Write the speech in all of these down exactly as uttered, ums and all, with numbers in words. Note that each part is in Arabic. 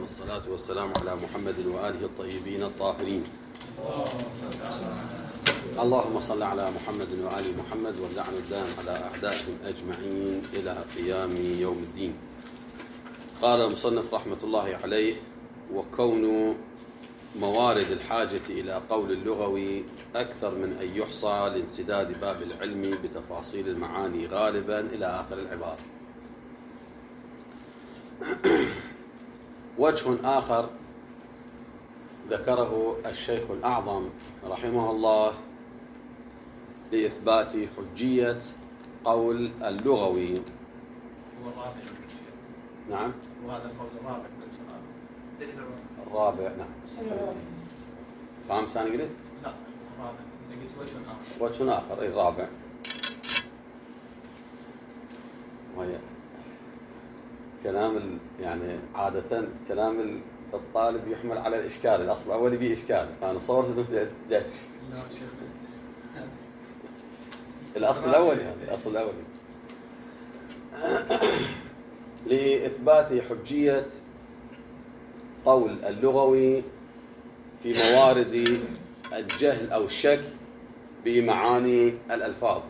والصلاة والسلام على محمد وآله الطيبين الطاهرين. اللهم صل على محمد وآل محمد واللعن الدائم على أعدائهم أجمعين إلى قيام يوم الدين. قال المصنف رحمة الله عليه: وكون موارد الحاجة إلى قول اللغوي أكثر من أن يحصى لانسداد باب العلم بتفاصيل المعاني غالبا إلى آخر العبارة. وجه آخر ذكره الشيخ الأعظم رحمه الله لإثبات حجية قول اللغوي. هو الرابع. نعم. وهذا القول الرابع. الرابع نعم. خامس أنا قلت؟ لا الرابع. قلت وجه آخر. وجه آخر أي الرابع. وهي كلام يعني عادة كلام الطالب يحمل على الإشكال، الأصل الأولي به إشكال، فأنا صورت أنه جات لا شيخ. الأصل الأولي هذا الأصل الأولي لإثبات حجية قول اللغوي في موارد الجهل أو الشك بمعاني الألفاظ،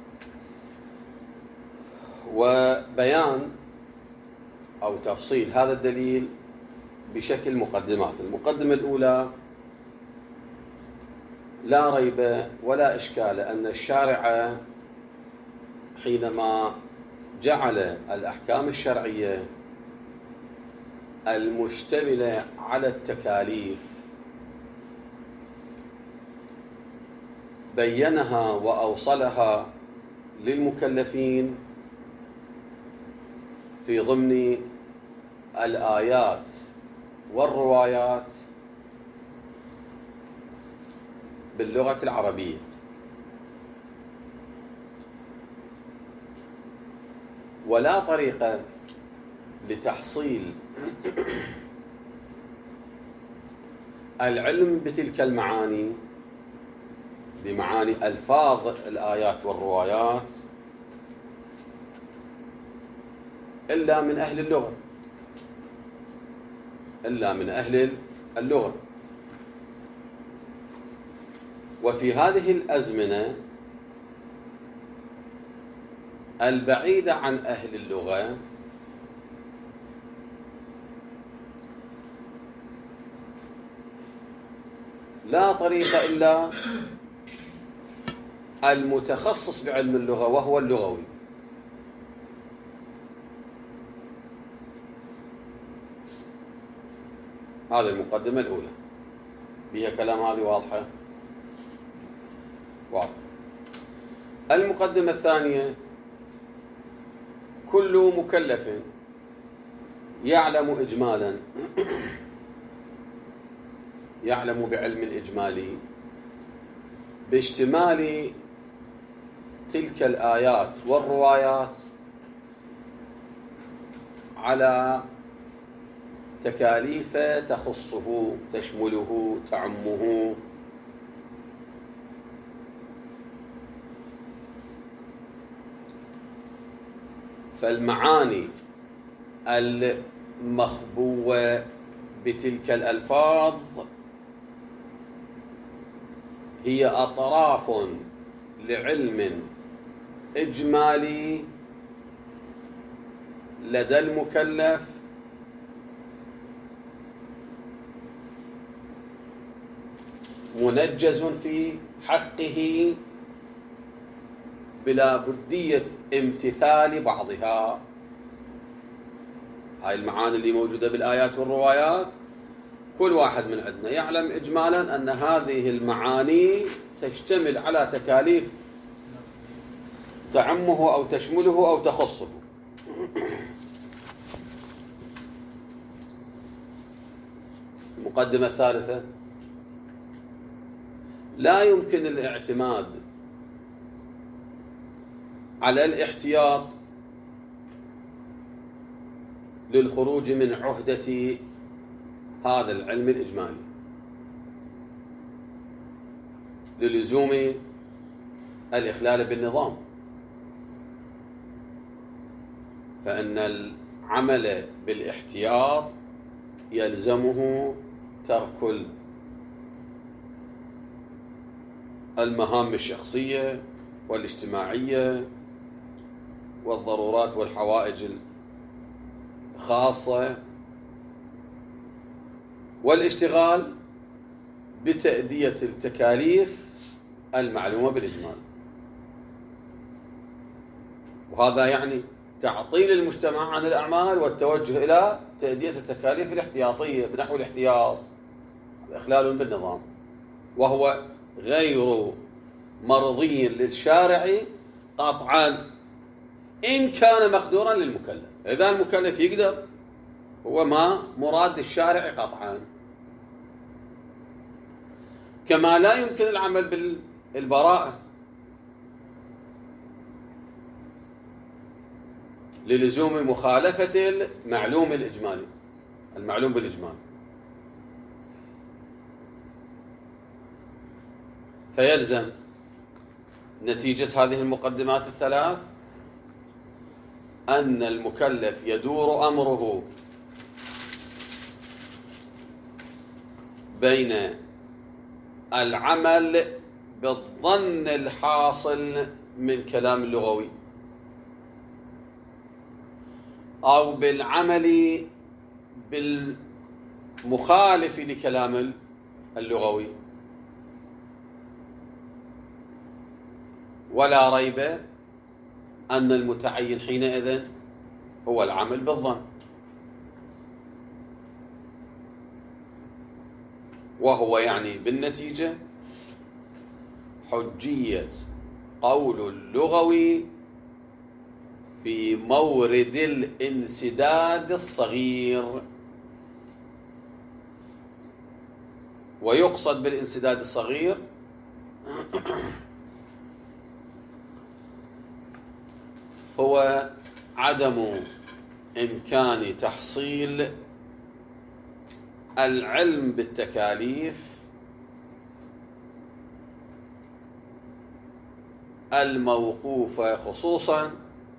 وبيان أو تفصيل هذا الدليل بشكل مقدمات. المقدمة الأولى: لا ريب ولا إشكال أن الشارع حينما جعل الأحكام الشرعية المشتملة على التكاليف بينها وأوصلها للمكلفين في ضمن الآيات والروايات باللغة العربية، ولا طريقة لتحصيل العلم بتلك المعاني بمعاني ألفاظ الآيات والروايات إلا من أهل اللغة إلا من أهل اللغة. وفي هذه الأزمنة البعيدة عن أهل اللغة لا طريق إلا المتخصص بعلم اللغة وهو اللغوي. هذه المقدمة الأولى بها كلام، هذه واضحة واضحة. المقدمة الثانية: كل مكلف يعلم إجمالا يعلم بعلم الإجمالي باشتمال تلك الآيات والروايات على تكاليف تخصه تشمله تعمه، فالمعاني المخبوة بتلك الألفاظ هي أطراف لعلم إجمالي لدى المكلف منجز في حقه بلا بدية امتثال بعضها. هاي المعاني اللي موجودة بالآيات والروايات كل واحد من عندنا يعلم إجمالا أن هذه المعاني تشتمل على تكاليف تعمه أو تشمله أو تخصه. المقدمة الثالثة: لا يمكن الاعتماد على الاحتياط للخروج من عهدة هذا العلم الإجمالي للزوم الإخلال بالنظام، فإن العمل بالاحتياط يلزمه ترك المهام الشخصية والاجتماعية والضرورات والحوائج الخاصة والاشتغال بتأدية التكاليف المعلومة بالإجمال. وهذا يعني تعطيل المجتمع عن الأعمال والتوجه إلى تأدية التكاليف الاحتياطية بنحو الاحتياط، إخلال بالنظام، وهو غير مرضي للشارع قطعا إن كان مقدورا للمكلف. إذا المكلف يقدر هو ما مراد للشارع قطعا. كما لا يمكن العمل بالبراءة للزوم مخالفة المعلوم الإجمالي المعلوم بالإجمال. فيلزم نتيجة هذه المقدمات الثلاث أن المكلف يدور أمره بين العمل بالظن الحاصل من كلام اللغوي أو بالعمل بالمخالف لكلام اللغوي، ولا ريب أن المتعين حينئذ هو العمل بالظن، وهو يعني بالنتيجة حجية قول اللغوي في مورد الانسداد الصغير. ويقصد بالانسداد الصغير هو عدم إمكان تحصيل العلم بالتكاليف الموقوفة خصوصا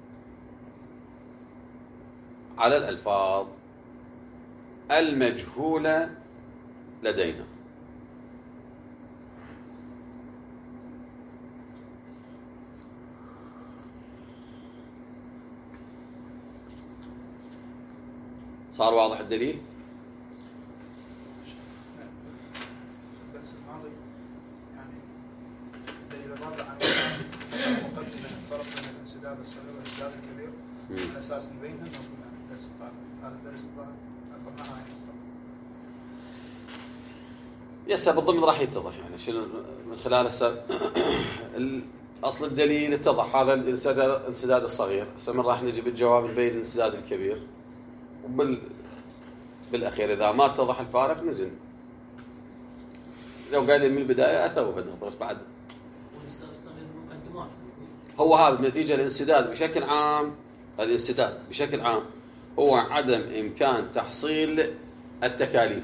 على الألفاظ المجهولة لدينا. صار واضح الدليل؟ الدرس الماضي يعني الدليل الرابع عن مقدمة الفرق بين الانسداد الصغير والانسداد الكبير على أساس نبينها موجودة عن الدرس الطالب. هذا الدرس الظاهر أقرناها عن الفرق. يسا بالضمن راح يتضح يعني شنو من خلال هسه اصل الدليل اتضح هذا الانسداد الصغير. هسه من راح نجي بالجواب نبين الانسداد الكبير، وبال بالاخير اذا ما اتضح الفارق نجي لو قايل من البدايه اثبت النقطه بس بعد والانسداد الصغير مقدمات هو هذا نتيجه الانسداد بشكل عام. الانسداد بشكل عام هو عدم امكان تحصيل التكاليف،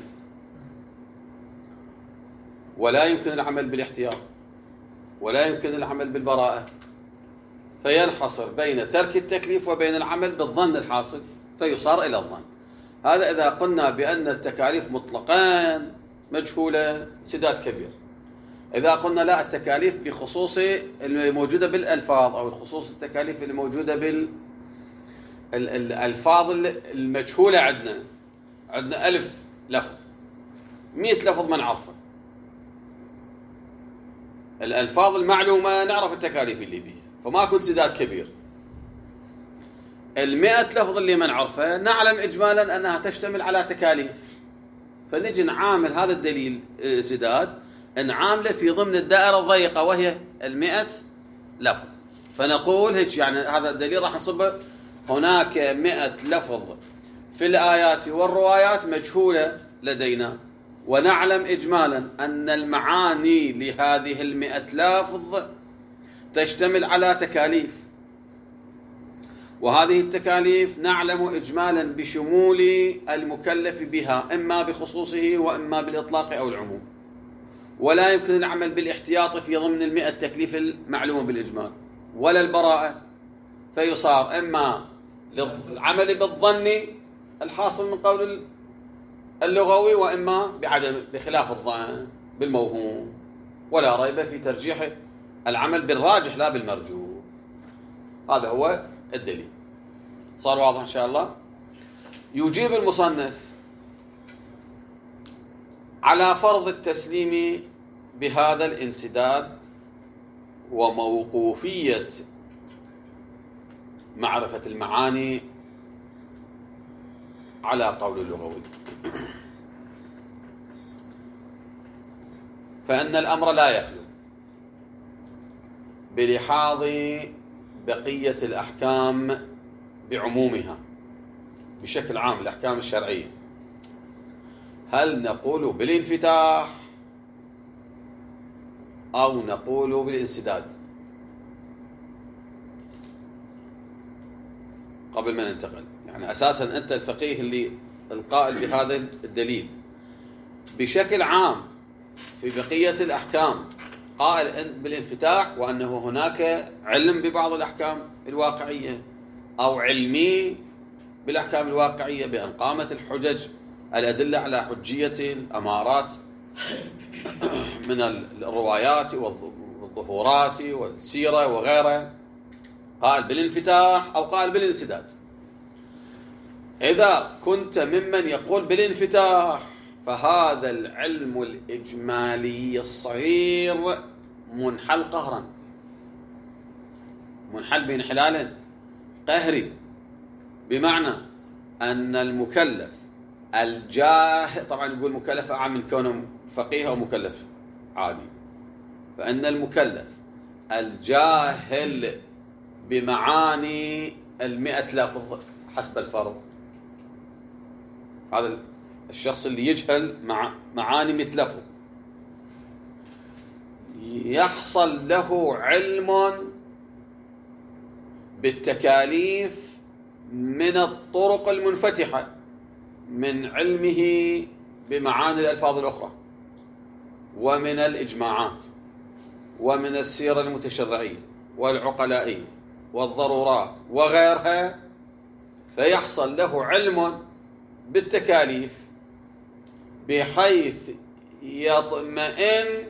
ولا يمكن العمل بالاحتياط، ولا يمكن العمل بالبراءة، فينحصر بين ترك التكليف وبين العمل بالظن الحاصل فيصار إلى الظن. هذا إذا قلنا بأن التكاليف مطلقان مجهولة انسداد كبير. إذا قلنا لا، التكاليف بخصوص الموجودة بالألفاظ أو الخصوص التكاليف الموجودة بالألفاظ المجهولة عندنا عندنا ألف لفظ مئة لفظ ما نعرفه. الألفاظ المعلومة نعرف التكاليف اللي بيها فماكو انسداد كبير. المئة لفظ اللي ما نعرفها نعلم إجمالا أنها تشتمل على تكاليف، فنجي نعامل هذا الدليل انسداد نعامله في ضمن الدائرة الضيقة وهي المئة لفظ. فنقول هيك يعني هذا الدليل راح نصبه هناك مئة لفظ في الآيات والروايات مجهولة لدينا، ونعلم إجمالا أن المعاني لهذه المئة لفظ تشتمل على تكاليف، وهذه التكاليف نعلم إجمالا بشمول المكلف بها إما بخصوصه وإما بالإطلاق أو العموم، ولا يمكن العمل بالاحتياط في ضمن المئة تكليف المعلومة بالإجمال ولا البراءة، فيصار إما للعمل بالظن الحاصل من قول اللغوي وإما بعدم بخلاف الظن بالموهوم، ولا ريب في ترجيح العمل بالراجح لا بالمرجوح. هذا هو الدليل. صار واضح إن شاء الله؟ يجيب المصنف على فرض التسليم بهذا الانسداد وموقوفية معرفة المعاني على قول اللغوي، فإن الأمر لا يخلو بلحاظ بقية الأحكام بعمومها بشكل عام، الأحكام الشرعية. هل نقول بالانفتاح أو نقول بالانسداد؟ قبل ما ننتقل، يعني أساسا أنت الفقيه اللي القائل بهذا الدليل بشكل عام في بقية الأحكام قائل بالانفتاح، وأنه هناك علم ببعض الأحكام الواقعية أو علمي بالأحكام الواقعية بأن قامت الحجج الأدلة على حجية الأمارات من الروايات والظهورات والسيرة وغيرها، قائل بالانفتاح أو قائل بالانسداد. إذا كنت ممن يقول بالانفتاح فهذا العلم الإجمالي الصغير منحل قهرا، منحل بانحلال قهري، بمعنى أن المكلف الجاهل، طبعا يقول مكلف أعم من كونه فقيه أو مكلف عادي، فأن المكلف الجاهل بمعاني المئة لفظ حسب الفرض، هذا الشخص اللي يجهل مع معاني مئة لفظ، يحصل له علم بالتكاليف من الطرق المنفتحة من علمه بمعاني الألفاظ الأخرى ومن الإجماعات ومن السيرة المتشرعية والعقلائية والضرورات وغيرها، فيحصل له علم بالتكاليف بحيث يطمئن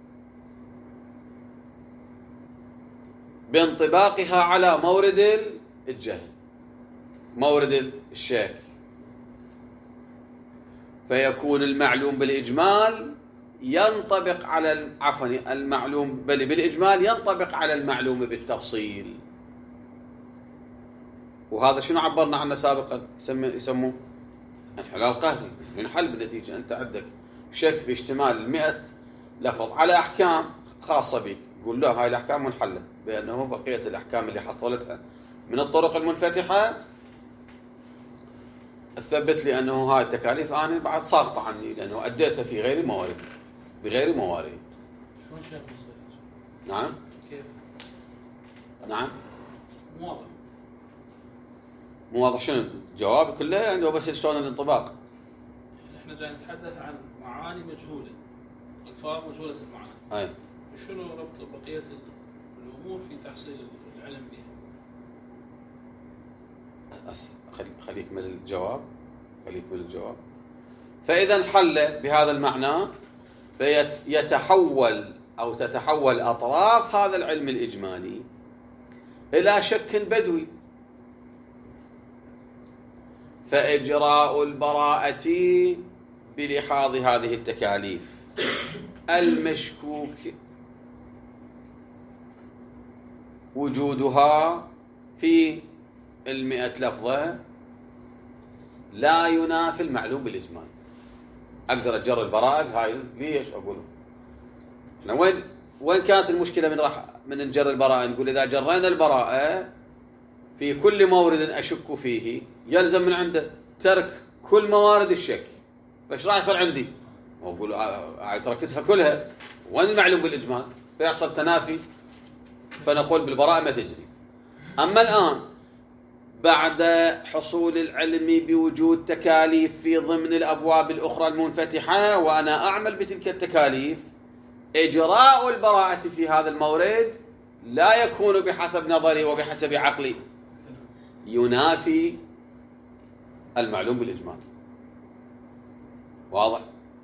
بانطباقها على مورد الجهل، مورد الشك، فيكون المعلوم بالإجمال ينطبق على عفوا المعلوم بل بالإجمال ينطبق على المعلوم بالتفصيل. وهذا شنو عبرنا عنه سابقا، يسموه انحلال قهري، ينحل بالنتيجة. أنت عندك شك باشتمال المئة لفظ على أحكام خاصة بك، يقول له هاي الأحكام منحلة، بأنه بقية الأحكام اللي حصلتها من الطرق المنفتحة أثبت لي أنه هاي التكاليف أنا بعد ساقطة عني لأنه أديتها في غير موارد بغير موارد. شلون شيخ يصير؟ نعم كيف؟ نعم مو واضح. مو واضح شنو الجواب كله يعني، بس شلون الانطباق؟ يعني احنا جاي نتحدث عن معاني مجهولة، ألفاظ مجهولة المعاني. أي. وشنو ربط بقية الأمور في تحصيل العلم بها؟ خليك خليك من الجواب خليك من الجواب فإذا انحل بهذا المعنى فيتحول أو تتحول أطراف هذا العلم الإجمالي إلى شك بدوي، فإجراء البراءة بلحاظ هذه التكاليف المشكوك وجودها في المئة لفظة لا ينافي المعلوم بالإجمال. أقدر أجر البراءة هاي ليش أقول احنا وين وين كانت المشكلة من راح من نجر البراءة؟ نقول إذا جرينا البراءة في كل مورد أشك فيه يلزم من عنده ترك كل موارد الشك، فايش راح يصير عندي؟ وأقول تركتها كلها، وين المعلوم بالإجمال؟ فيحصل تنافي، فنقول بالبراءة ما تجري. أما الآن بعد حصول العلم بوجود تكاليف في ضمن الأبواب الأخرى المنفتحة وأنا أعمل بتلك التكاليف، إجراء البراءة في هذا المورد لا يكون بحسب نظري وبحسب عقلي، ينافي المعلوم بالإجمال. واضح؟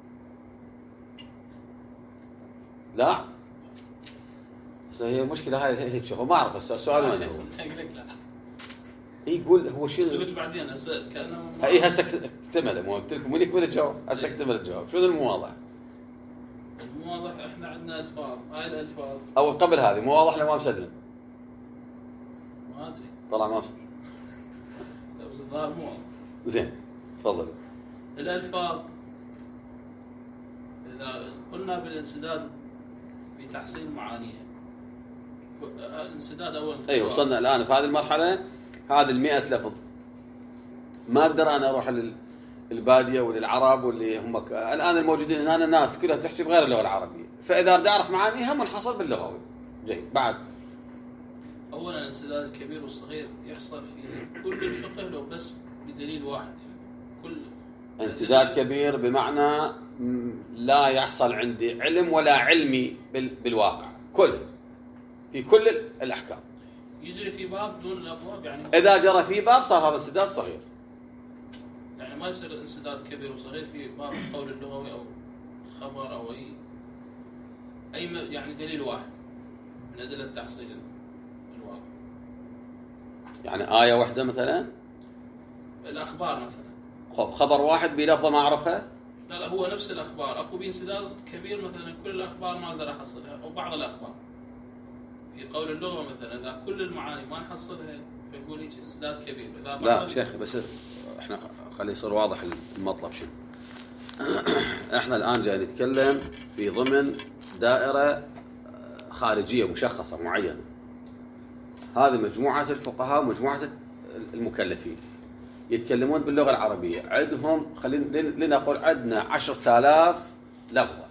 لا بس هي المشكلة هاي هيك شغل ما أعرف السؤال وين هو يقول هو شنو قلت بعدين هسه كأنه اي هسه اكتمل مو قلت لكم من يكمل الجواب هسه اكتمل الجواب شنو المو واضح؟ المو واضح احنا عندنا الفاظ هاي الالفاظ او قبل هذه مو واضح لما مسلم ما ادري طلع ما مسلم بس الظاهر مو واضح زين تفضل الالفاظ اذا قلنا بالانسداد بتحسين معانيها الانسداد اول اي وصلنا الان في هذه المرحله هذه المئة لفظ ما اقدر انا اروح للباديه وللعرب واللي هم ك... الان الموجودين هنا الناس كلها تحكي بغير اللغه العربيه فاذا اريد اعرف معانيها منحصر باللغوي جيد بعد اولا الانسداد الكبير والصغير يحصل في كل الفقه لو بس بدليل واحد كل انسداد كبير بمعنى لا يحصل عندي علم ولا علمي بال... بالواقع كل في كل الاحكام يجري في باب دون الابواب يعني اذا جرى في باب صار هذا انسداد صغير يعني ما يصير انسداد كبير وصغير في باب القول اللغوي او الخبر او اي اي يعني دليل واحد من ادله تحصيل الواقع يعني ايه واحده مثلا الاخبار مثلا خب خبر واحد بلفظه ما اعرفها لا لا هو نفس الاخبار اكو بانسداد كبير مثلا كل الاخبار ما اقدر احصلها او بعض الاخبار في قول اللغة مثلا إذا كل المعاني ما نحصلها فيقول هيك انسداد كبير إذا لا شيخ بس إحنا خلي يصير واضح المطلب شنو إحنا الآن جاي نتكلم في ضمن دائرة خارجية مشخصة معينة هذه مجموعة الفقهاء ومجموعة المكلفين يتكلمون باللغة العربية عندهم خلينا لنقول عندنا عشرة آلاف لفظة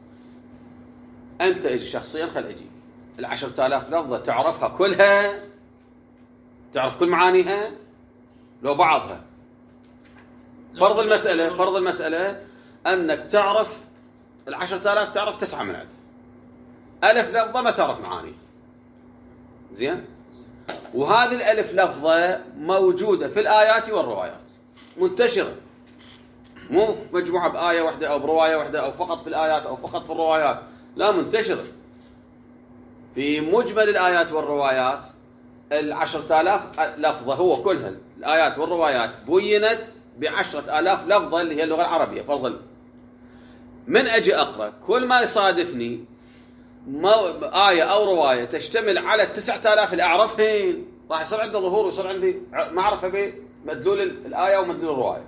أنت اجي شخصيا خل أجي العشرة آلاف لفظة تعرفها كلها تعرف كل معانيها لو بعضها فرض المسألة فرض المسألة أنك تعرف العشرة آلاف تعرف تسعة من عدها ألف لفظة ما تعرف معاني زين وهذه الألف لفظة موجودة في الآيات والروايات منتشرة مو مجموعة بآية واحدة أو برواية واحدة أو فقط في الآيات أو فقط في الروايات لا منتشرة في مجمل الآيات والروايات العشرة آلاف لفظة هو كلها الآيات والروايات بينت بعشرة آلاف لفظة اللي هي اللغة العربية فرضا من أجي أقرأ كل ما يصادفني آية أو رواية تشتمل على التسعة آلاف اللي أعرفهن راح يصير عندي ظهور ويصير عندي معرفة بمدلول الآية ومدلول الرواية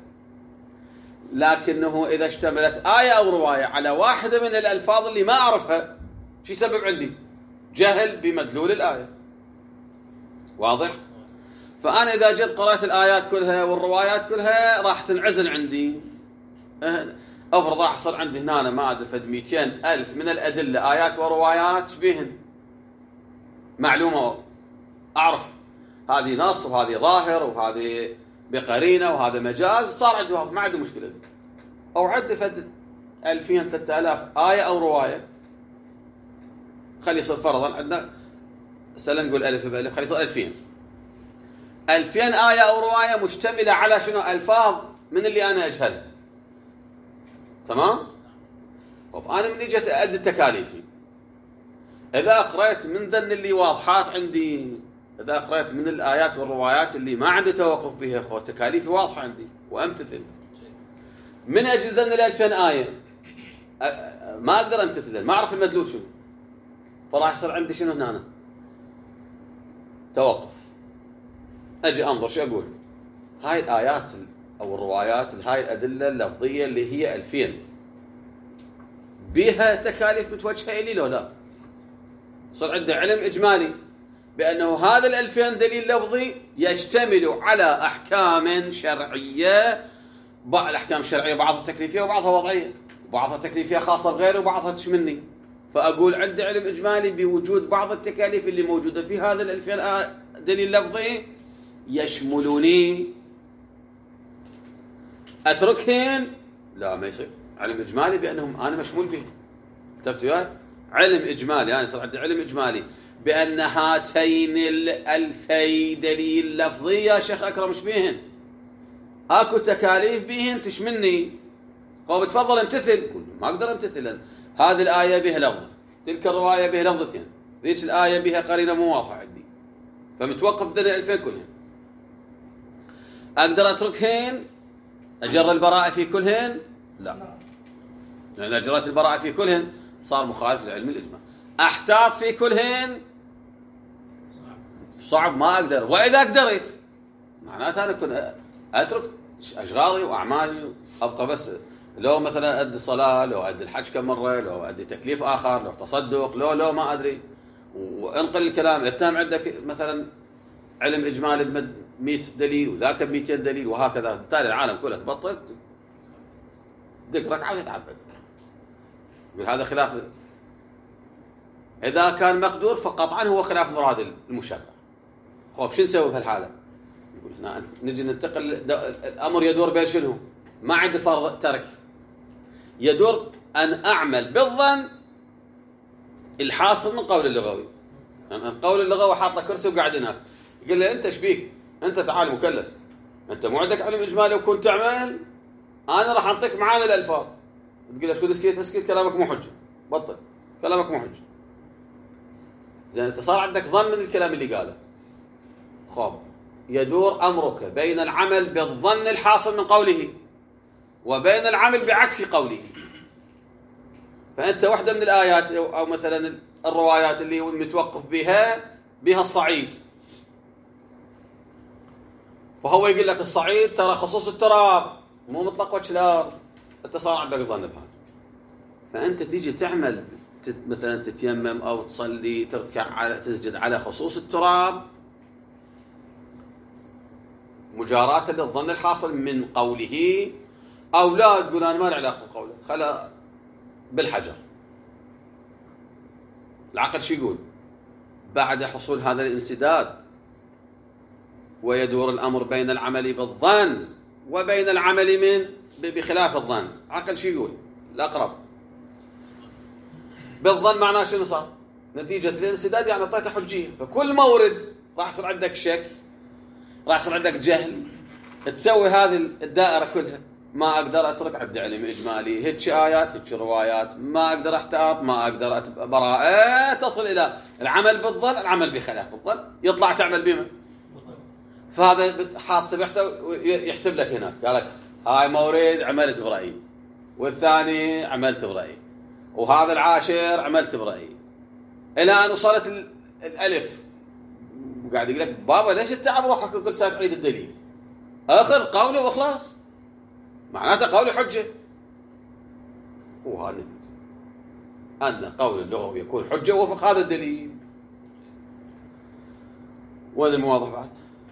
لكنه إذا اشتملت آية أو رواية على واحدة من الألفاظ اللي ما أعرفها شو يسبب عندي جهل بمدلول الآية واضح؟ فأنا إذا جيت قرأت الآيات كلها والروايات كلها راح تنعزل عندي أفرض راح يصير عندي هنا أنا ما أدري فد مئتين ألف من الأدلة آيات وروايات شبيهن معلومة أعرف هذه نص وهذه ظاهر وهذه بقرينة وهذا مجاز صار عندي ما عنده مشكلة أو عندي فد ألفين ثلاثة آلاف آية أو رواية خلي يصير فرضا عندنا سلام نقول ألف بألف خلي يصير ألفين ألفين آية أو رواية مشتملة على شنو ألفاظ من اللي أنا أجهلها تمام؟ طب أنا من إجت أدي تكاليفي إذا قرأت من ذن اللي واضحات عندي إذا قرأت من الآيات والروايات اللي ما عندي توقف بها أخوة تكاليفي واضحة عندي وأمتثل من أجل ذن الألفين آية ما أقدر أمتثل ما أعرف المدلول شنو فراح يصير عندي شنو هنا أنا توقف أجي أنظر شو أقول هاي الآيات أو الروايات هاي الأدلة اللفظية اللي هي ألفين بها تكاليف متوجهة إلي لو لا صار عندي علم إجمالي بأنه هذا الألفين دليل لفظي يشتمل على أحكام شرعية بعض الأحكام الشرعية بعضها تكليفية وبعضها وضعية وبعضها تكليفية خاصة بغيره وبعضها تشملني فأقول عندي علم إجمالي بوجود بعض التكاليف اللي موجودة في هذا الألفين دليل لفظي يشملوني أتركهن لا ما يصير علم إجمالي بأنهم أنا مشمول بهم التفتوا وياي علم إجمالي يعني صار عندي علم إجمالي بأن هاتين الألفي دليل لفظي يا شيخ أكرم مش بيهن أكو تكاليف بيهن تشملني قال تفضل امتثل، ما أقدر امتثل، هذه الآية بها لفظ، تلك الرواية بها لفظتين، ذيك الآية بها قرينة مو واضحة عندي، فمتوقف ذن الألفين كلهن. أقدر أتركهن أجر البراءة في كلهن؟ لا، لأن أجرت البراءة في كلهن صار مخالف لعلم الإجماع. أحتاط في كلهن صعب، ما أقدر. وإذا قدرت معناته أنا كن أترك أشغالي وأعمالي، أبقى بس لو مثلا أدي الصلاة، لو أدي الحج كم مرة، لو أدي تكليف آخر، لو تصدق، لو لو ما أدري، وانقل الكلام. اتهم عندك مثلا علم إجمالي ب مئة دليل وذاك ب مئتين دليل وهكذا، بالتالي العالم كله تبطل دق ركعة وتتعبد. يقول هذا خلاف، إذا كان مقدور فقطعا هو خلاف مراد المشرع. خب شو نسوي بهالحالة؟ يقول هنا نجي ننتقل، الأمر يدور بين شنو؟ ما عندي فرض ترك، يدور أن أعمل بالظن الحاصل من قول اللغوي. يعني القول اللغوي حاط له كرسي وقاعد هناك، يقول له أنت شبيك؟ أنت تعال مكلف، أنت مو عندك علم إجمالي وكنت تعمل، أنا راح أعطيك معانا الألفاظ. تقول له شو تسكيت تسكيت، كلامك مو حجة، بطل كلامك مو حجة. زين أنت صار عندك ظن من الكلام اللي قاله. خب يدور أمرك بين العمل بالظن الحاصل من قوله وبين العمل بعكس قوله. فأنت واحدة من الآيات أو مثلا الروايات اللي متوقف بها بها الصعيد، فهو يقول لك الصعيد ترى خصوص التراب مو مطلق وجه الأرض، أنت صار عندك ظن بهذا. فأنت تيجي تعمل مثلا تتيمم أو تصلي تركع على تسجد على خصوص التراب مجاراة للظن الحاصل من قوله، أو لا تقول أنا ما له علاقة بقوله، خلا بالحجر. العقل شو يقول؟ بعد حصول هذا الانسداد ويدور الأمر بين العمل بالظن وبين العمل من بخلاف الظن. عقل شو يقول؟ الأقرب بالظن معناه شنو صار؟ نتيجة الانسداد يعني أعطيته حجية، فكل مورد راح يصير عندك شك، راح يصير عندك جهل، تسوي هذه الدائرة كلها. ما أقدر أترك، عندي علم إجمالي، هيك آيات هيك روايات، ما أقدر أحتاط، ما أقدر أتبقى براءة، تصل إلى العمل بالظن، العمل بخلاف الظن، يطلع تعمل بما. فهذا حاط سبحته يحسب لك هناك، قال لك هاي مورد عملت برأيي، والثاني عملت برأيي، وهذا العاشر عملت برأيي، إلى أن وصلت الألف. وقاعد يقول لك بابا ليش التعب روحك وكل ساعة تعيد الدليل؟ أخذ قوله وإخلاص، معناته قوله حجة. وهذا النتيجة أن قول اللغوي يكون حجة وفق هذا الدليل. وهذا المواضح بعد.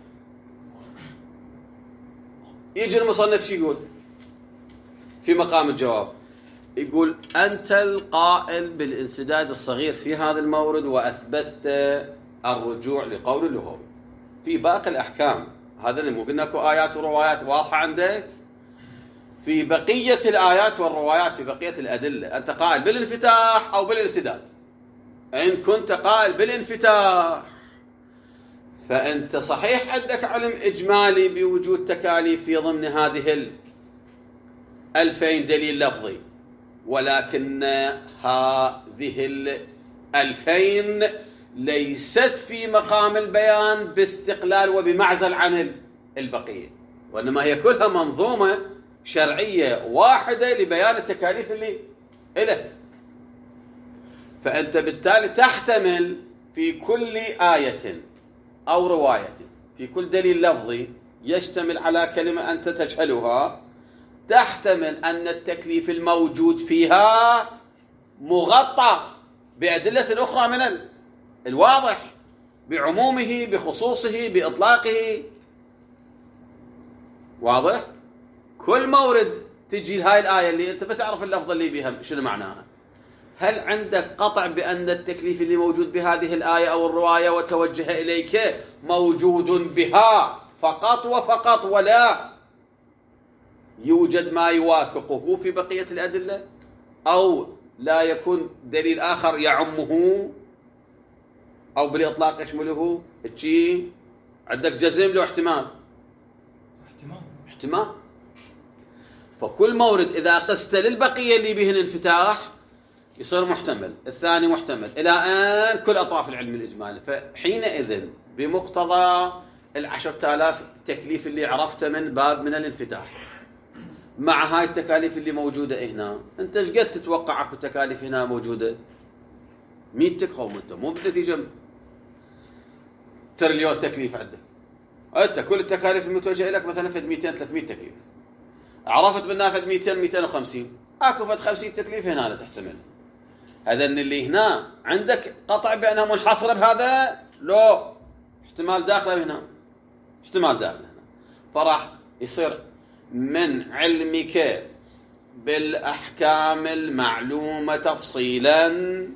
يجي المصنف شو يقول في مقام الجواب؟ يقول أنت القائل بالانسداد الصغير في هذا المورد وأثبتت الرجوع لقول اللغوي. في باقي الأحكام هذا اللي مو قلنا اكو آيات وروايات واضحة عندك، في بقية الآيات والروايات في بقية الأدلة أنت قائل بالانفتاح أو بالانسداد. إن كنت قائل بالانفتاح فأنت صحيح عندك علم إجمالي بوجود تكاليف في ضمن هذه الألفين دليل لفظي، ولكن هذه الألفين ليست في مقام البيان باستقلال وبمعزل عن البقية، وإنما هي كلها منظومة شرعية واحدة لبيان التكاليف اللي إلك. فأنت بالتالي تحتمل في كل آية أو رواية، في كل دليل لفظي يشتمل على كلمة أنت تجهلها، تحتمل أن التكليف الموجود فيها مغطى بأدلة أخرى من الواضح، بعمومه بخصوصه بإطلاقه. واضح؟ كل مورد تجي هاي الآية اللي أنت بتعرف اللفظ اللي بها شنو معناها، هل عندك قطع بأن التكليف اللي موجود بهذه الآية أو الرواية وتوجه إليك موجود بها فقط وفقط، ولا يوجد ما يوافقه في بقية الأدلة، أو لا يكون دليل آخر يعمه أو بالإطلاق يشمله؟ تشي عندك جزم له احتمال احتمال احتمال. فكل مورد إذا قست للبقية اللي بهن انفتاح يصير محتمل، الثاني محتمل، إلى أن كل أطراف العلم الإجمالي. فحينئذ بمقتضى العشرة آلاف تكليف اللي عرفته من باب من الانفتاح مع هاي التكاليف اللي موجودة هنا، أنت ايش قد تتوقع أكو تكاليف هنا موجودة؟ مية تقوم أنت مو بنتيجة تريليون تكليف عندك، أنت كل التكاليف المتوجهة لك مثلا فد مئتين ثلاثمئة تكليف، عرفت منها فد مئتين مئتين وخمسين، أكو فد خمسين تكليف هنا لا تحتمل. هذا اللي هنا عندك قطع بأنها منحصرة بهذا، لو احتمال داخله هنا، احتمال داخله هنا، فراح يصير من علمك بالأحكام المعلومة تفصيلا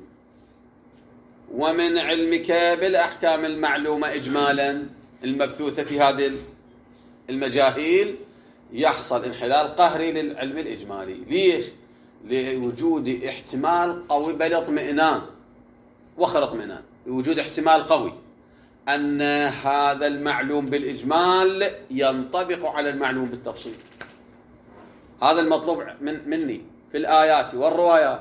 ومن علمك بالأحكام المعلومة إجمالا المبثوثة في هذه المجاهيل يحصل انحلال قهري للعلم الإجمالي. ليش؟ لوجود احتمال قوي بل اطمئنان وخر اطمئنان، لوجود احتمال قوي أن هذا المعلوم بالإجمال ينطبق على المعلوم بالتفصيل. هذا المطلوب من مني في الآيات والروايات،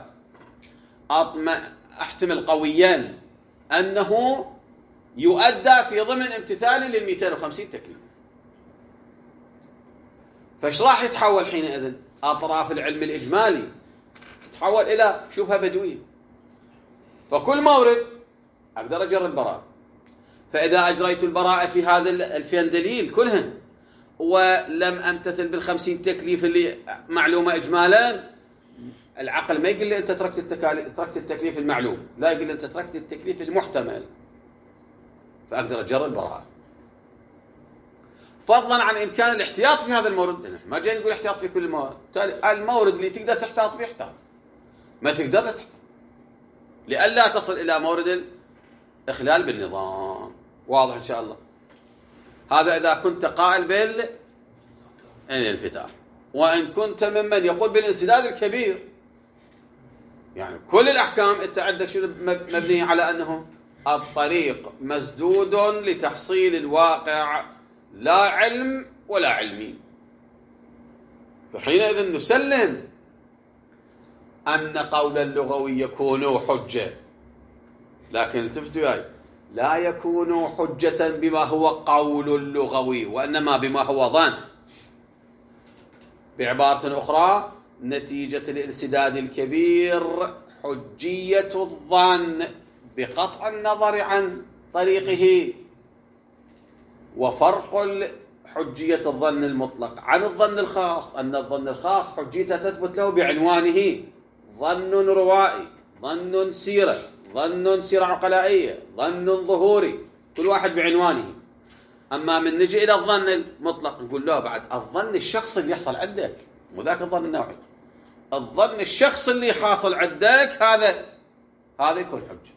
أحتمل قويا أنه يؤدى في ضمن امتثال للمئتين وخمسين تكليف. فايش راح يتحول حينئذ؟ أطراف العلم الإجمالي تتحول إلى شبهة بدوية. فكل مورد أقدر أجر البراءة، فإذا أجريت البراءة في هذا الفين دليل كلهن ولم أمتثل بالخمسين تكليف اللي معلومة إجمالا، العقل ما يقول لي أنت تركت التكاليف تركت التكليف المعلوم، لا يقول لي أنت تركت التكليف المحتمل، فأقدر أجر البراءة. فضلا عن إمكان الاحتياط في هذا المورد، ما جاي نقول احتياط في كل الموارد، المورد اللي تقدر تحتاط به احتاط، ما تقدر لا تحتاط، لئلا تصل إلى مورد الإخلال بالنظام. واضح إن شاء الله؟ هذا إذا كنت قائل بالانفتاح. وإن كنت ممن يقول بالانسداد الكبير، يعني كل الأحكام أنت عندك شنو مبنية على أنه الطريق مسدود لتحصيل الواقع، لا علم ولا علمي، فحينئذ نسلم أن قول اللغوي يكون حجة، لكن التفتوا وياي لا يكون حجة بما هو قول اللغوي، وإنما بما هو ظن. بعبارة أخرى، نتيجة الانسداد الكبير حجية الظن بقطع النظر عن طريقه، وفرق حجية الظن المطلق عن الظن الخاص أن الظن الخاص حجيته تثبت له بعنوانه، ظن روائي، ظن سيرة، ظن سيرة عقلائية، ظن ظهوري، كل واحد بعنوانه. أما من نجي إلى الظن المطلق نقول له بعد الظن الشخصي اللي يحصل عندك، مو ذاك الظن النوعي، الظن الشخصي اللي حاصل عندك هذا هذا يكون حجة.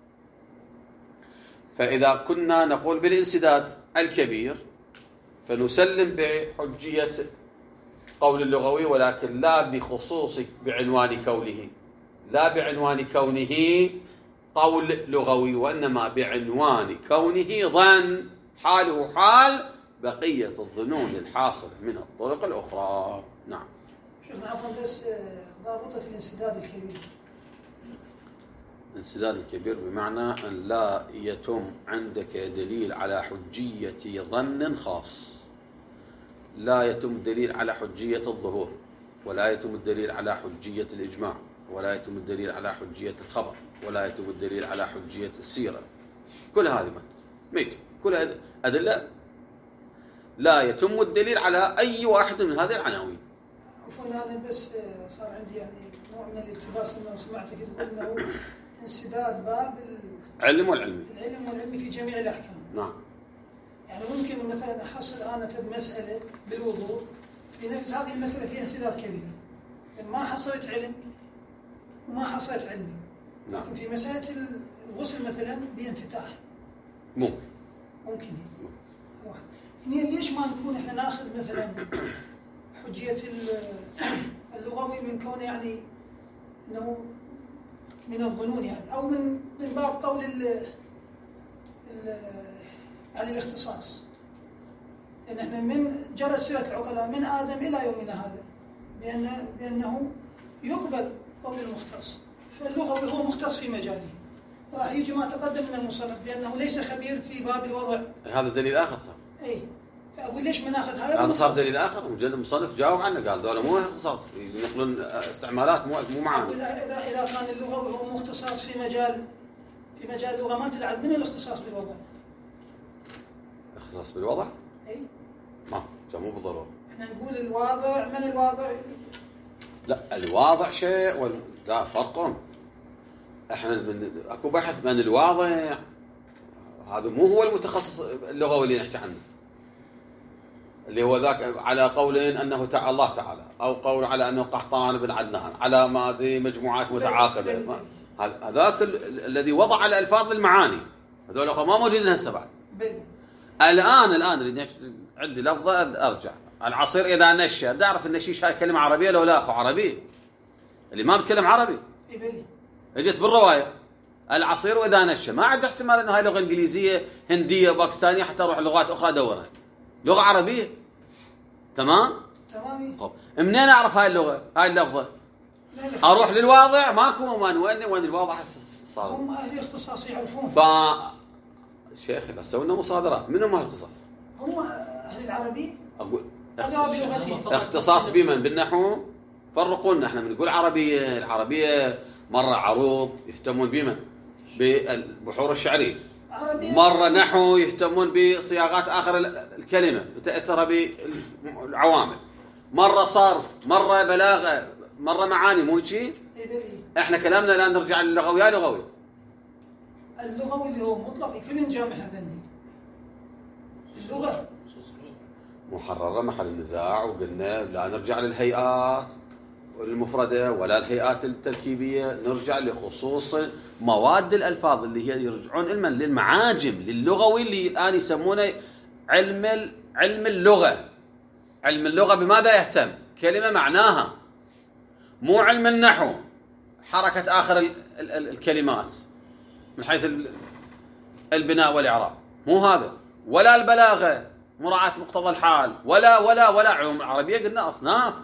فإذا كنا نقول بالانسداد الكبير فنسلم بحجية قول اللغوي، ولكن لا بخصوص بعنوان كونه، لا بعنوان كونه قول لغوي، وإنما بعنوان كونه ظن حاله حال بقية الظنون الحاصلة من الطرق الأخرى. نعم شيخنا عفوا، بس ضابطة الانسداد الكبير، الانسداد الكبير بمعنى أن لا يتم عندك دليل على حجية ظن خاص، لا يتم الدليل على حجية الظهور، ولا يتم الدليل على حجية الإجماع، ولا يتم الدليل على حجية الخبر، ولا يتم الدليل على حجية السيرة. كل هذه ميت، كل أدلة لا يتم الدليل على أي واحد من هذه العناوين. عفوا هذا بس صار عندي يعني نوع من الالتباس لما سمعتك تقول انه انسداد باب العلم والعلمي، العلم والعلمي في جميع الاحكام. نعم. يعني ممكن مثلا احصل انا في مساله بالوضوء، في نفس هذه المساله فيها انسداد كبير، يعني ما حصلت علم وما حصلت علمي. نعم. لكن في مساله الغسل مثلا بانفتاح ممكن ممكن هذا واحد. اثنين، ليش ما نكون احنا ناخذ مثلا حجيه اللغوي من كونه يعني انه من الظنون، يعني او من من باب قول ال على الاختصاص، لان احنا من جرى سيره العقلاء من ادم الى يومنا هذا بأن بأنه يقبل قول المختص، فاللغوي هو مختص في مجاله، راح يجي ما تقدم من المصنف بأنه ليس خبير في باب الوضع. هذا دليل آخر صار. اي فأقول ليش ما ناخذ هذا؟ هذا صار دليل آخر، مجلد المصنف جاوب عنه قال ذولا مو اختصاص، ينقلون استعمالات مو مو معاني. إذا إذا كان اللغوي هو مختصاص في مجال في مجال اللغة ما تلعب من الاختصاص بالوضع. اختصاص بالوضع؟ اي ما مو بالضرورة. احنا نقول الواضع، من الواضع؟ لا الواضع شيء وال... لا فرق. احنا من... اكو بحث من الواضع، هذا مو هو المتخصص اللغوي اللي نحكي عنه، اللي هو ذاك على قولين انه تعالى الله تعالى، او قول على انه قحطان بن عدنان، على ما ادري مجموعات متعاقبه. هذاك ال... الذي وضع الالفاظ المعاني، هذول ما موجودين هسه بعد. الان الان اللي عندي لفظه ارجع العصير اذا نشى، تعرف النشيش هاي كلمه عربيه لو لا اخو عربيه؟ اللي ما بتكلم عربي اجت بالروايه العصير اذا نشى، ما عاد احتمال انه هاي لغه انجليزيه هنديه باكستانيه حتى اروح لغات اخرى ادورها، لغه عربيه. تمام تمام. طب منين اعرف هاي اللغه هاي اللفظه؟ اروح للواضع ماكو وين وين وين الواضع صار. هم اهل اختصاص يعرفون. ف شيخ لا سوينا مصادرات، من هم اهل الاختصاص؟ هم اهل العربي. اقول اختصاص, اختصاص بمن؟ بالنحو. فرقوا لنا، احنا بنقول عربيه، العربيه مره عروض يهتمون بمن؟ بالبحور الشعريه، مره نحو يهتمون بصياغات اخر الكلمه وتاثرها بالعوامل، مره صرف، مره بلاغه، مره معاني، مو هيك؟ احنا كلامنا الان نرجع للغوي. يا لغوي اللغوي اللي هو مطلق كل جامع ذني اللغه محررة محل النزاع، وقلنا لا نرجع للهيئات المفردة ولا الهيئات التركيبية، نرجع لخصوص مواد الألفاظ اللي هي يرجعون علما للمعاجم للغوي اللي الآن يسمونه علم علم اللغة. علم اللغة بماذا يهتم؟ كلمة معناها، مو علم النحو حركة آخر ال ال ال الكلمات من حيث البناء والإعراب، مو هذا، ولا البلاغة مراعاة مقتضى الحال، ولا ولا ولا علوم العربية. قلنا أصناف،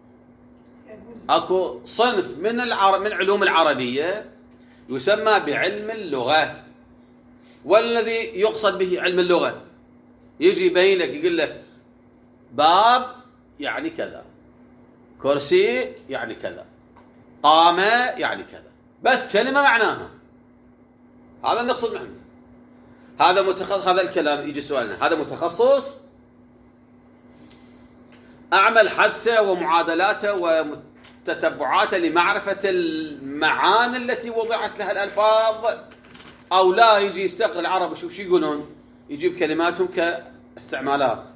أكو صنف من العرب من علوم العربية يسمى بعلم اللغة، والذي يقصد به علم اللغة يجي يبين لك، يقول لك باب يعني كذا، كرسي يعني كذا، قامة يعني كذا، بس كلمة معناها. هذا نقصد منه. هذا متخصص، هذا الكلام يجي سؤالنا، هذا متخصص؟ أعمل حدسه ومعادلاته وتتبعاته لمعرفة المعاني التي وضعت لها الألفاظ، أو لا يجي يستقر العرب وشوف شو يقولون، يجيب كلماتهم كاستعمالات.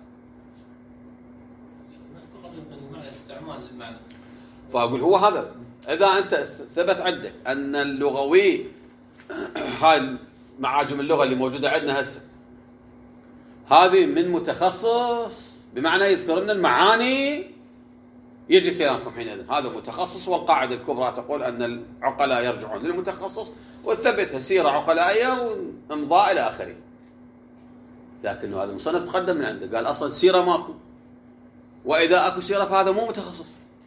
استعمال للمعنى. فأقول هو هذا، إذا أنت ثبت عندك أن اللغوي هاي معاجم اللغة اللي موجودة عندنا هسه هذه من متخصص، بمعنى يذكر لنا المعاني، يجي كلامكم حينئذ هذا متخصص. والقاعدة الكبرى تقول أن العقلاء يرجعون للمتخصص، وثبتها سيرة عقلائية وامضاء إلى آخره. لكن هذا المصنف تقدم من عنده قال أصلا سيرة ماكو، وإذا أكو سيرة فهذا مو متخصص.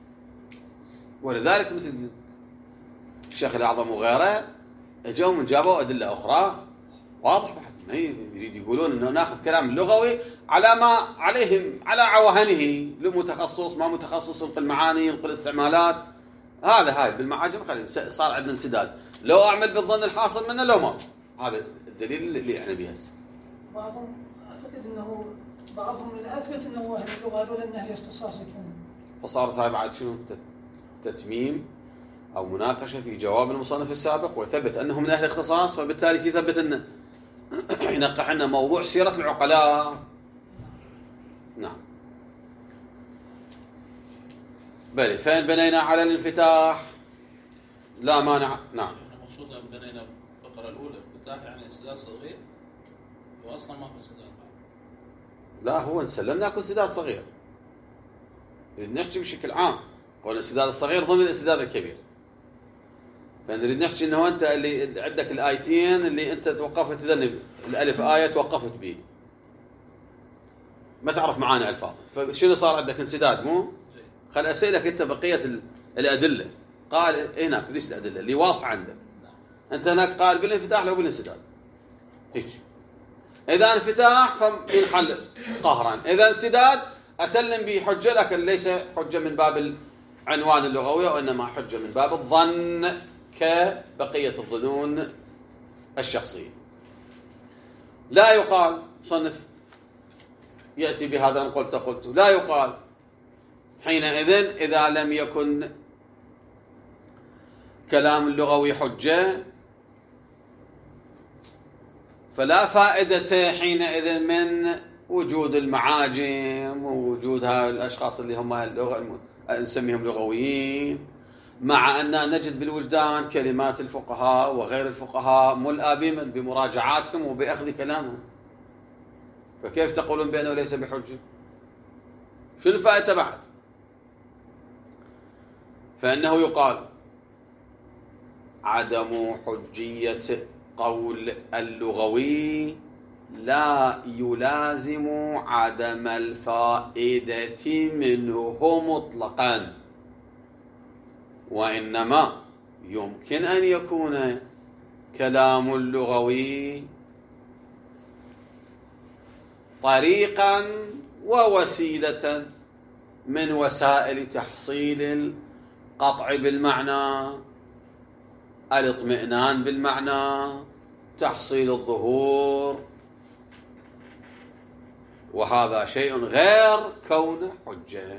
ولذلك مثل الشيخ الأعظم وغيره اجوا من جابوا أدلة أخرى واضح بعد، ما يريد يقولون إنه ناخذ كلام اللغوي على ما عليهم على عوهنه، لمتخصص ما متخصص، ينقل معاني ينقل استعمالات. هذا هاي بالمعاجم خلي صار عندنا انسداد، لو أعمل بالظن الحاصل منه لو ما. هذا الدليل اللي احنا به هسه. بعضهم أعتقد إنه بعضهم اللي أثبت إنه أهل اللغة هذول من أهل اختصاص كانوا. فصارت هاي بعد شنو تتميم أو مناقشة في جواب المصنف السابق، وثبت أنه من أهل اختصاص، فبالتالي يثبت أنه ينقح لنا موضوع سيرة العقلاء. نعم. بلي فين بنينا على الانفتاح لا مانع. نعم. المقصود أن بنينا الفقرة الأولى انفتاح يعني انسداد صغير، وأصلا ما هو انسداد. لا هو نسلمنا أكو انسداد صغير، نحكي بشكل عام قول الانسداد الصغير ضمن الانسداد الكبير. فنريد نحكي انه انت اللي عندك الايتين اللي انت توقفت تذنب الالف ايه توقفت به، ما تعرف معاني الفاظ، فشنو صار عندك انسداد مو؟ خل أسألك أنت بقية الأدلة. قال هناك ليش الأدلة اللي واضحة عندك؟ أنت هناك قال بالانفتاح لو بالانسداد هيك. إذا انفتاح فينحل قهرا، إذا انسداد أسلم به حجة، لكن ليس حجة من باب العنوان اللغوي، وإنما حجة من باب الظن كبقية الظنون الشخصية. لا يقال صنف يأتي بهذا إن قلت قلت، لا يقال حينئذ إذا لم يكن كلام اللغوي حجة فلا فائدة حينئذ من وجود المعاجم ووجود هؤلاء الأشخاص اللي هم اللغة نسميهم لغويين، مع أننا نجد بالوجدان كلمات الفقهاء وغير الفقهاء ملأى بمراجعاتهم وبأخذ كلامهم، فكيف تقولون بأنه ليس بحجة؟ شو الفائدة بعد؟ فإنه يقال عدم حجية قول اللغوي لا يلازم عدم الفائدة منه مطلقا، وإنما يمكن أن يكون كلام اللغوي طريقا ووسيلة من وسائل تحصيل القطع بالمعنى، الاطمئنان بالمعنى، تحصيل الظهور، وهذا شيء غير كونه حجة.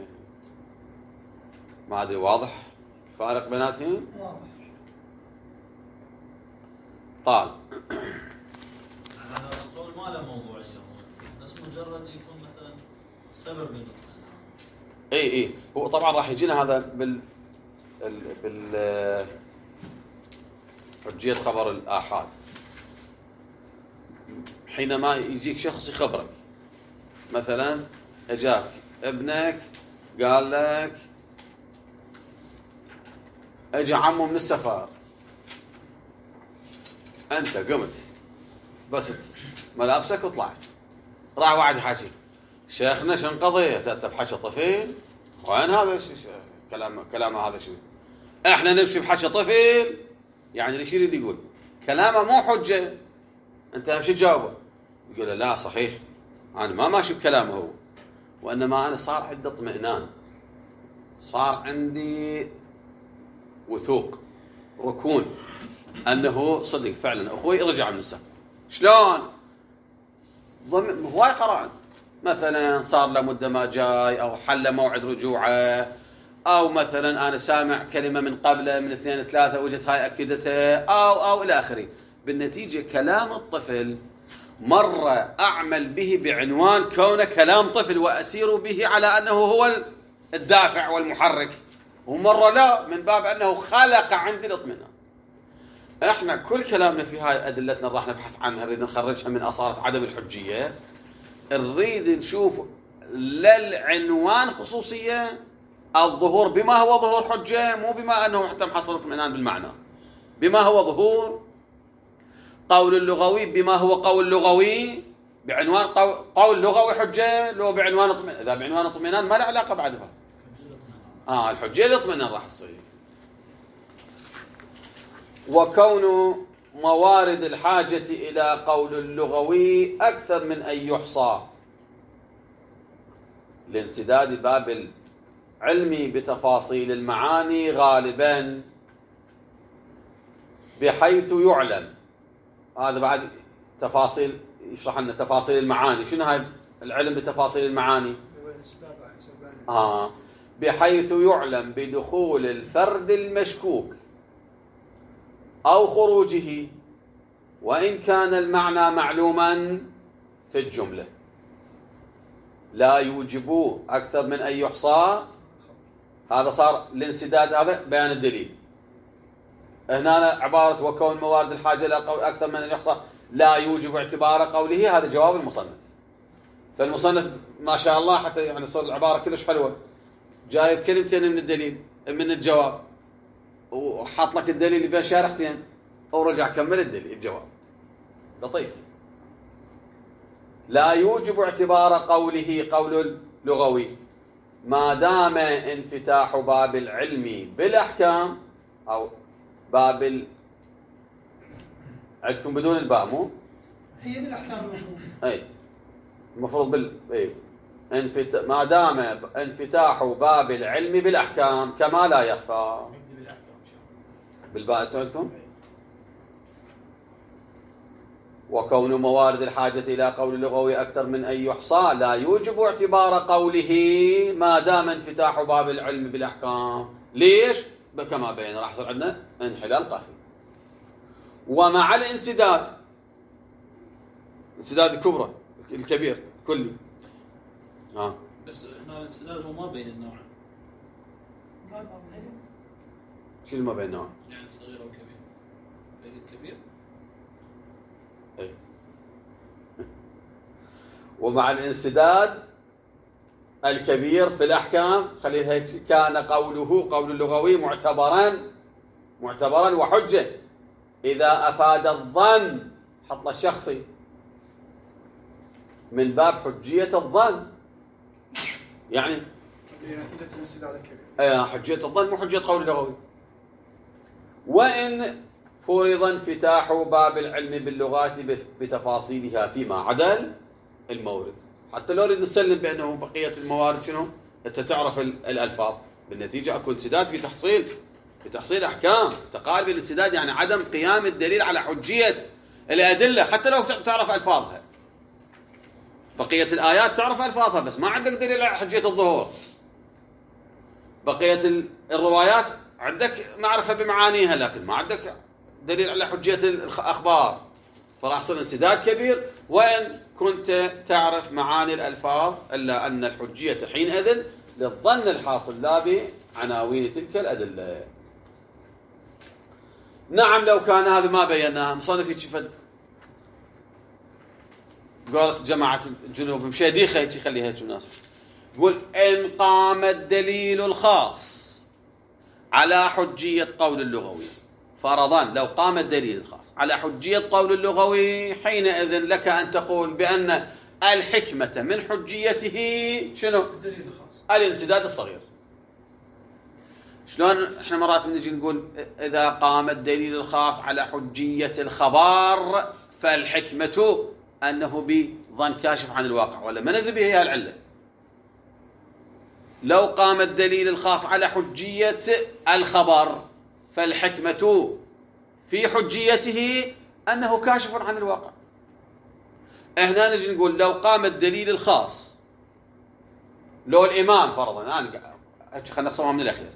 ما أدري واضح الفارق بيناتهم؟ واضح. قال هذا القول ما له موضوعية، بس مجرد يكون مثلا سبب للاطمئنان. اي اي هو طبعا راح يجينا هذا بال بال حجية خبر الآحاد. حينما يجيك شخص يخبرك، مثلا اجاك ابنك قال لك اجى عمه من السفر، انت قمت بس ملابسك وطلعت، راح واحد يحكي شيخنا شن قضية انت بحكي طفل؟ وين هذا كلام كلامه هذا شنو؟ احنا نمشي بحكي طفل، يعني ايش يريد يقول؟ كلامه مو حجة. انت شو تجاوبه؟ يقول لا صحيح انا ما ماشي بكلامه هو، وانما انا صار عندي اطمئنان، صار عندي وثوق ركون انه صدق فعلا اخوي رجع من السفر. شلون؟ ضمن هواي قرائن، مثلا صار له مده ما جاي، او حل موعد رجوعه، او مثلا انا سامع كلمه من قبله من اثنين ثلاثه وجت هاي اكدته، او او الى اخره. بالنتيجه كلام الطفل مره اعمل به بعنوان كونه كلام طفل واسير به على انه هو الدافع والمحرك، ومره لا من باب انه خلق عندي الاطمئنان. احنا كل كلامنا في هاي ادلتنا راح نبحث عنها، نريد نخرجها من اصاله عدم الحجيه، نريد نشوف للعنوان خصوصيه، الظهور بما هو ظهور حجه، مو بما انه حتى محصل اطمئنان بالمعنى، بما هو ظهور قول اللغوي، بما هو قول لغوي بعنوان قول لغوي حجه، لو بعنوان اطمئنان. اذا بعنوان اطمئنان ما له علاقه بعد بها. اه الحجيه الاطمئنان راح تصير. وكون موارد الحاجة إلى قول اللغوي أكثر من أن يحصى، لانسداد باب العلم بتفاصيل المعاني غالبا، بحيث يعلم. هذا بعد تفاصيل يشرح لنا تفاصيل المعاني. شنو هاي العلم بتفاصيل المعاني؟ آه بحيث يعلم بدخول الفرد المشكوك أو خروجه، وإن كان المعنى معلوما في الجملة. لا يوجب أكثر من أن يحصى. هذا صار الانسداد، هذا بيان الدليل. هنا عبارة وكون موارد الحاجة إلى قول أكثر من أن يحصى لا يوجب اعتبار قوله، هذا جواب المصنف. فالمصنف ما شاء الله حتى يعني صار العبارة كلش حلوة، جايب كلمتين من الدليل من الجواب، وحط لك الدليل اللي بين شارحتين، ورجع كمل الدليل الجواب. لطيف. لا يوجب اعتبار قوله قول لغوي، ما دام انفتاح باب العلم بالأحكام أو باب ال... عندكم بدون الباء مو؟ هي بالأحكام المفروض. أي المفروض بال أي انفت... ما دام انفتاح باب العلم بالأحكام كما لا يخفى. بالباء عندكم؟ وكون موارد الحاجة إلى قول اللغوي أكثر من أن يحصى لا يوجب اعتبار قوله ما دام انفتاح باب العلم بالأحكام. ليش؟ كما بين راح يصير عندنا انحلال قهري. ومع الانسداد، انسداد الكبرى الكبير كلي. ها بس هنا الانسداد هو ما بين النوعين. قال باب العلم. شو ما بين النوعين؟ يعني صغير أو كبير. بين الكبير. اي. ومع الانسداد الكبير في الأحكام خليها هيك كان قوله قول اللغوي معتبرا معتبرا وحجة إذا أفاد الظن، حط له الشخصي من باب حجية الظن، يعني نتيجة الانسداد الكبير. ايه حجية الظن مو حجية قول اللغوي. وإن فرض انفتاح باب العلم باللغات بتفاصيلها فيما عدا المورد، حتى لو نريد نسلم بأنه بقية الموارد شنو؟ أنت تعرف الألفاظ، بالنتيجة أكو انسداد في تحصيل في تحصيل أحكام. تقال بالانسداد يعني عدم قيام الدليل على حجية الأدلة حتى لو تعرف ألفاظها. بقية الآيات تعرف ألفاظها بس ما عندك دليل على حجية الظهور. بقية الروايات عندك معرفة بمعانيها لكن ما عندك دليل على حجية الأخبار، فراح يصير انسداد كبير. وإن كنت تعرف معاني الألفاظ إلا أن الحجية حينئذ للظن الحاصل لا بعناوين تلك الأدلة. نعم لو كان هذا ما بيناها مصنف يشفد قالت جماعة الجنوب مشي ديخة يخليها هيك الناس يقول إن قام الدليل الخاص على حجية قول اللغوي فرضا، لو قام الدليل الخاص على حجية قول اللغوي حينئذ لك أن تقول بأن الحكمة من حجيته شنو؟ الدليل الخاص الانسداد الصغير. شلون احنا مرات بنجي نقول إذا قام الدليل الخاص على حجية الخبر فالحكمة أنه بظن كاشف عن الواقع، ولا ما ندري بها العلة. لو قام الدليل الخاص على حجية الخبر فالحكمة في حجيته أنه كاشف عن الواقع. هنا نجي نقول لو قام الدليل الخاص، لو الإمام فرضا أنا خلينا نقسمها من الأخير،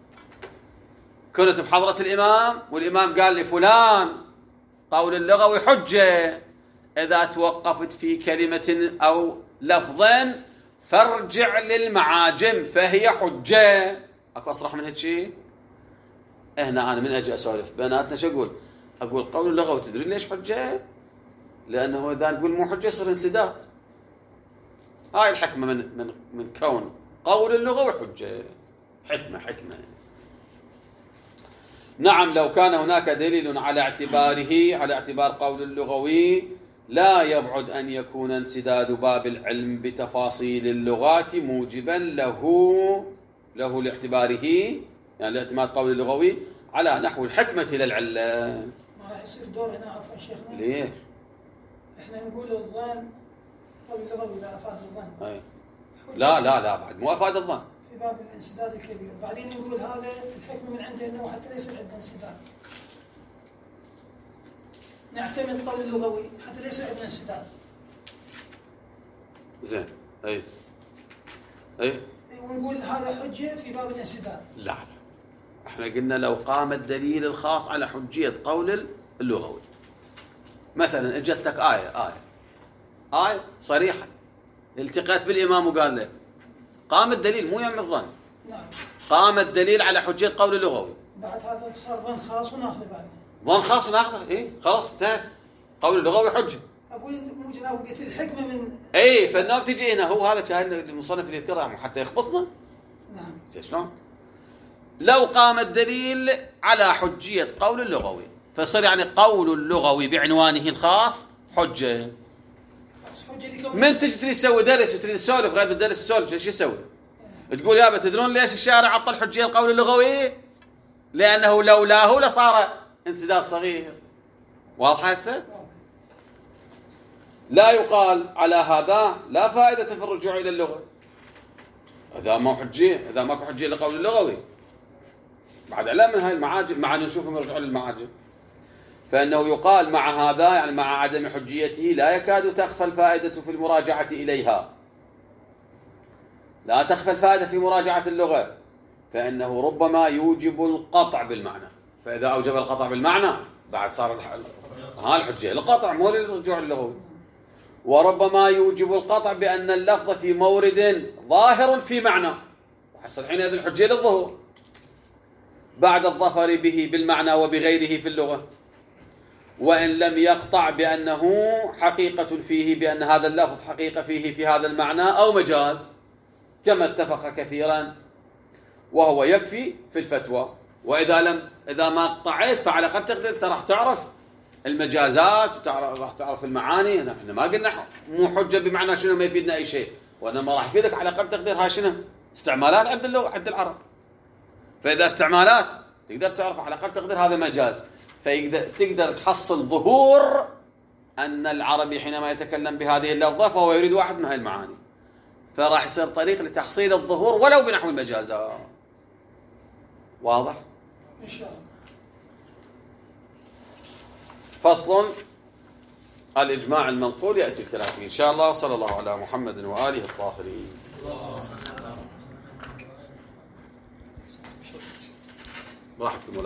كنت بحضرة الإمام والإمام قال لي فلان قول اللغوي حجة، إذا توقفت في كلمة أو لفظ فارجع للمعاجم فهي حجة. أكو أصرح من هيك شيء؟ هنا أنا من أجي أسولف بناتنا شو أقول؟ أقول قول اللغوي تدري ليش حجة؟ لأنه إذا نقول مو حجة يصير انسداد. هاي الحكمة من من من كون قول اللغوي حجة، حكمة حكمة. نعم لو كان هناك دليل على اعتباره على اعتبار قول اللغوي لا يبعد أن يكون انسداد باب العلم بتفاصيل اللغات موجبا له له لاعتباره، يعني لاعتماد قول اللغوي على نحو الحكمة للعلة. ما راح يصير دور هنا عفوا شيخنا؟ ليش؟ احنا نقول الظن قول اللغوي لا أفاد الظن. أي. لا لا لا بعد مو أفاد الظن. في باب الانسداد الكبير، بعدين نقول هذا الحكمة من عنده انه حتى لا يصير عندنا انسداد. نعتمد قول اللغوي حتى لا يصير عندنا انسداد. زين. أي. أي. ونقول هذا حجة في باب الانسداد. لا لا. احنا قلنا لو قام الدليل الخاص على حجية قول اللغوي. مثلا اجتك آية آية آية صريحة التقيت بالإمام وقال لك قام الدليل مو يم الظن. نعم. قام الدليل على حجية قول اللغوي. بعد هذا صار ظن خاص وناخذه بعد. ظن خاص وناخذه إيه خلاص انتهت. قول اللغوي حجة. أقول مو جناب قلت الحكمة من. إيه فالنوم تجي هنا هو هذا شاهد المصنف اللي يذكرها حتى يخبصنا. نعم. شلون؟ لو قام الدليل على حجية قول اللغوي فصار يعني قول اللغوي بعنوانه الخاص حجة. حجة من تجي تريد تسوي درس وتريد تسولف غير بالدرس تسولف شو يسوي؟ تقول يابا تدرون ليش الشارع عطل حجية القول اللغوي؟ لأنه لولاه لصار انسداد صغير. واضح هسه؟ لا يقال على هذا لا فائدة في الرجوع إلى اللغة إذا ما حجية، إذا ماكو حجية لقول اللغوي. بعد علم من هاي المعاجم، مع أن نشوفهم يرجعون للمعاجم، فإنه يقال مع هذا يعني مع عدم حجيته لا يكاد تخفى الفائدة في المراجعة إليها. لا تخفى الفائدة في مراجعة اللغة، فإنه ربما يوجب القطع بالمعنى. فإذا أوجب القطع بالمعنى بعد صار ها الحجية القطع مو للرجوع اللغوي. وربما يوجب القطع بأن اللفظ في مورد ظاهر في معنى، وحصل حينئذ الحجية للظهور بعد الظفر به بالمعنى وبغيره في اللغة، وإن لم يقطع بأنه حقيقة فيه، بأن هذا اللفظ حقيقة فيه في هذا المعنى أو مجاز، كما اتفق كثيرا، وهو يكفي في الفتوى. وإذا لم إذا ما قطعت فعلى قد تقدر راح تعرف المجازات وتعرف راح تعرف المعاني. احنا ما قلنا مو حجة بمعنى شنو ما يفيدنا أي شيء، وإنما راح يفيدك على قد تقدر ها شنو استعمالات عند اللغة عند العرب. فإذا استعمالات تقدر تعرف على قد تقدر هذا مجاز، فتقدر تحصل ظهور أن العربي حينما يتكلم بهذه اللفظة فهو يريد واحد من هذه المعاني، فراح يصير طريق لتحصيل الظهور ولو بنحو المجازات. واضح؟ إن شاء الله. فصل الإجماع المنقول يأتي الكلام فيه إن شاء الله. وصلى الله على محمد وآله الطاهرين. راحتكم.